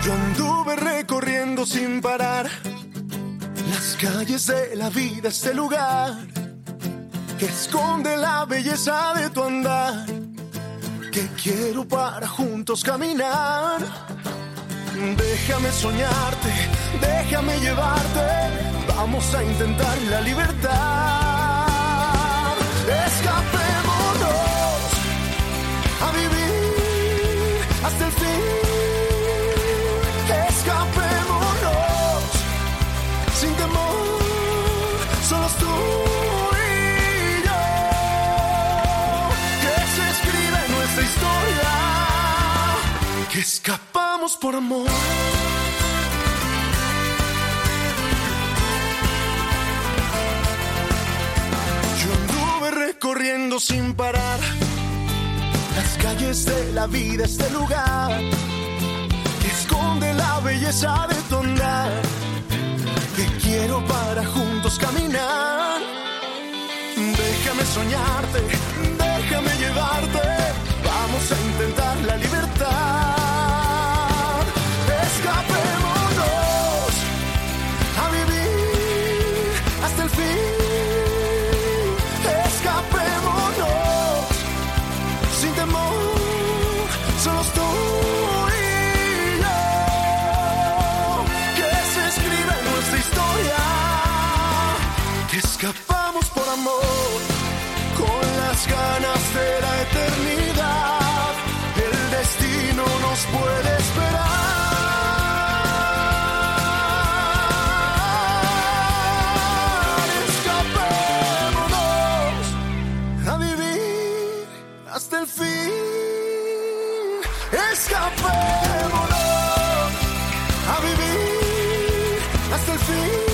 Yo anduve recorriendo sin parar las calles de la vida, este lugar que esconde la belleza de tu andar, que quiero para juntos caminar. Déjame soñarte, déjame llevarte, vamos a intentar la libertad. Escapémonos a vivir hasta el fin. Escapémonos sin temor, solos tú y yo. Que se escribe nuestra historia, que escapamos por amor. Yo anduve recorriendo sin parar las calles de la vida, este lugar que esconde la belleza de tu andar, que quiero para juntos caminar. Déjame soñarte, déjame llevarte, vamos a intentar la libertad. Escapémonos a vivir hasta el fin. Escapémonos sin temor, solos tú y yo. Que se escribe nuestra historia, que escapamos por amor, con las ganas de la eternidad. El destino nos puede esperar. Escapémonos a vivir hasta el fin. Escapémonos a vivir hasta el fin.